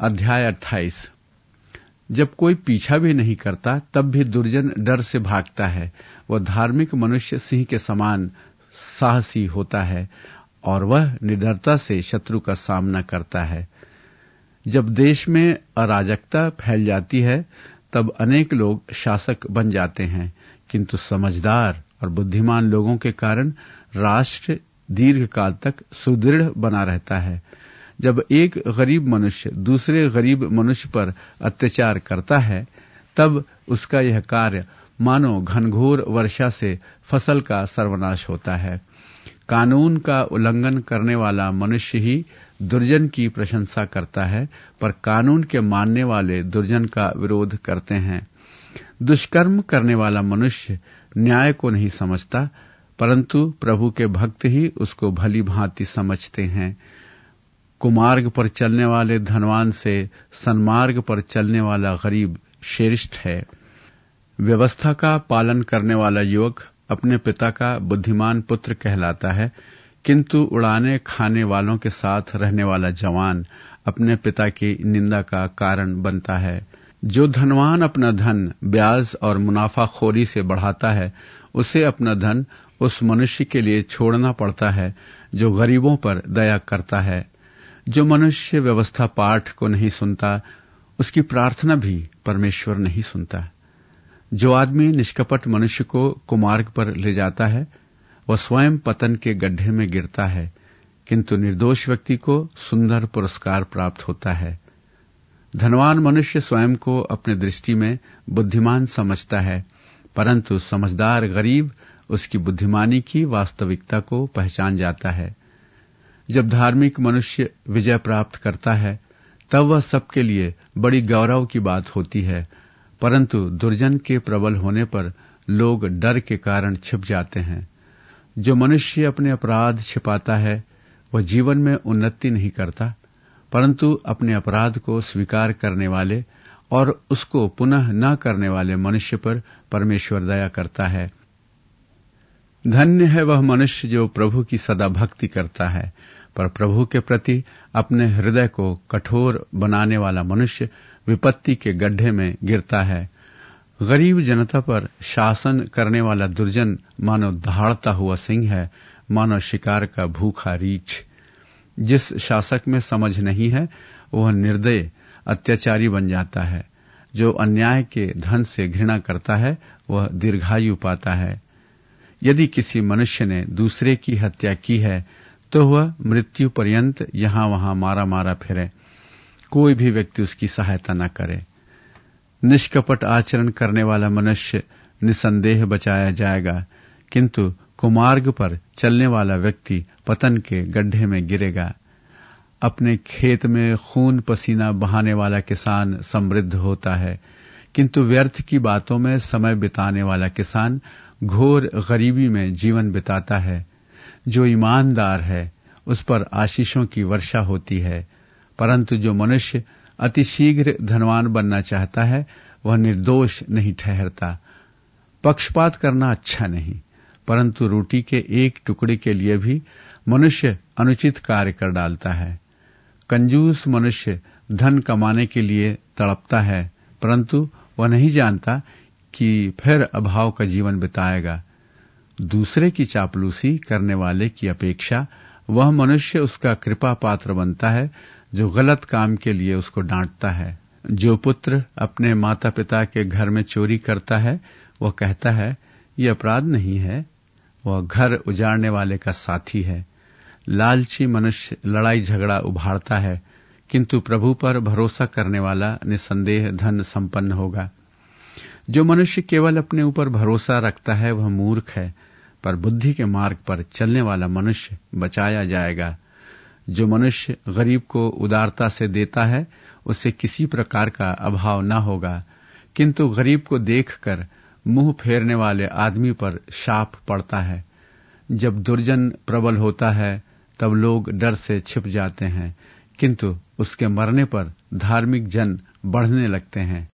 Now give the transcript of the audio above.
अध्याय 28। जब कोई पीछा भी नहीं करता तब भी दुर्जन डर से भागता है। वह धार्मिक मनुष्य सिंह के समान साहसी होता है और वह निडरता से शत्रु का सामना करता है। जब देश में अराजकता फैल जाती है तब अनेक लोग शासक बन जाते हैं, किंतु समझदार और बुद्धिमान लोगों के कारण राष्ट्र दीर्घकाल तक सुदृढ़ बना रहता है। जब एक गरीब मनुष्य दूसरे गरीब मनुष्य पर अत्याचार करता है तब उसका यह कार्य मानो घनघोर वर्षा से फसल का सर्वनाश होता है। कानून का उल्लंघन करने वाला मनुष्य ही दुर्जन की प्रशंसा करता है, पर कानून के मानने वाले दुर्जन का विरोध करते हैं। दुष्कर्म करने वाला मनुष्य न्याय को नहीं समझता, परंतु प्रभु के भक्त ही उसको भली भांति समझते हैं। कुमार्ग पर चलने वाले धनवान से सन्मार्ग पर चलने वाला गरीब श्रेष्ठ है। व्यवस्था का पालन करने वाला युवक अपने पिता का बुद्धिमान पुत्र कहलाता है, किंतु उड़ाने खाने वालों के साथ रहने वाला जवान अपने पिता की निंदा का कारण बनता है। जो धनवान अपना धन ब्याज और मुनाफाखोरी से बढ़ाता है, उसे अपना धन उस मनुष्य के लिए छोड़ना पड़ता है जो गरीबों पर दया करता है। जो मनुष्य व्यवस्था पाठ को नहीं सुनता, उसकी प्रार्थना भी परमेश्वर नहीं सुनता। जो आदमी निष्कपट मनुष्य को कुमार्ग पर ले जाता है, वह स्वयं पतन के गड्ढे में गिरता है, किंतु निर्दोष व्यक्ति को सुंदर पुरस्कार प्राप्त होता है। धनवान मनुष्य स्वयं को अपने दृष्टि में बुद्धिमान समझता है, परंतु समझदार गरीब उसकी बुद्धिमानी की वास्तविकता को पहचान जाता है। जब धार्मिक मनुष्य विजय प्राप्त करता है तब वह सबके लिए बड़ी गौरव की बात होती है, परंतु दुर्जन के प्रबल होने पर लोग डर के कारण छिप जाते हैं। जो मनुष्य अपने अपराध छिपाता है वह जीवन में उन्नति नहीं करता, परंतु अपने अपराध को स्वीकार करने वाले और उसको पुनः न करने वाले मनुष्य पर परमेश्वर दया करता है। धन्य है वह मनुष्य जो प्रभु की सदा भक्ति करता है, पर प्रभु के प्रति अपने हृदय को कठोर बनाने वाला मनुष्य विपत्ति के गड्ढे में गिरता है। गरीब जनता पर शासन करने वाला दुर्जन मानो दहाड़ता हुआ सिंह है, मानो शिकार का भूखा रीछ। जिस शासक में समझ नहीं है वह निर्दय अत्याचारी बन जाता है। जो अन्याय के धन से घृणा करता है वह दीर्घायु पाता है। यदि किसी मनुष्य ने दूसरे की हत्या की है तो वह मृत्यु पर्यंत यहां वहां मारा मारा फिरे, कोई भी व्यक्ति उसकी सहायता न करे। निष्कपट आचरण करने वाला मनुष्य निसंदेह बचाया जाएगा, किंतु कुमार्ग पर चलने वाला व्यक्ति पतन के गड्ढे में गिरेगा। अपने खेत में खून पसीना बहाने वाला किसान समृद्ध होता है, किंतु व्यर्थ की बातों में समय बिताने वाला किसान घोर गरीबी में जीवन बिताता है। जो ईमानदार है उस पर आशीषों की वर्षा होती है, परंतु जो मनुष्य अतिशीघ्र धनवान बनना चाहता है वह निर्दोष नहीं ठहरता। पक्षपात करना अच्छा नहीं, परंतु रोटी के एक टुकड़े के लिए भी मनुष्य अनुचित कार्य कर डालता है। कंजूस मनुष्य धन कमाने के लिए तड़पता है, परंतु वह नहीं जानता कि फिर अभाव का जीवन बिताएगा। दूसरे की चापलूसी करने वाले की अपेक्षा वह मनुष्य उसका कृपा पात्र बनता है जो गलत काम के लिए उसको डांटता है। जो पुत्र अपने माता पिता के घर में चोरी करता है वह कहता है ये अपराध नहीं है, वह घर उजाड़ने वाले का साथी है। लालची मनुष्य लड़ाई झगड़ा उभारता है, किंतु प्रभु पर भरोसा करने वाला निसंदेह धन संपन्न होगा। जो मनुष्य केवल अपने ऊपर भरोसा रखता है वह मूर्ख है, पर बुद्धि के मार्ग पर चलने वाला मनुष्य बचाया जाएगा। जो मनुष्य गरीब को उदारता से देता है उसे किसी प्रकार का अभाव न होगा, किंतु गरीब को देखकर मुंह फेरने वाले आदमी पर शाप पड़ता है। जब दुर्जन प्रबल होता है तब लोग डर से छिप जाते हैं, किंतु उसके मरने पर धार्मिक जन बढ़ने लगते हैं।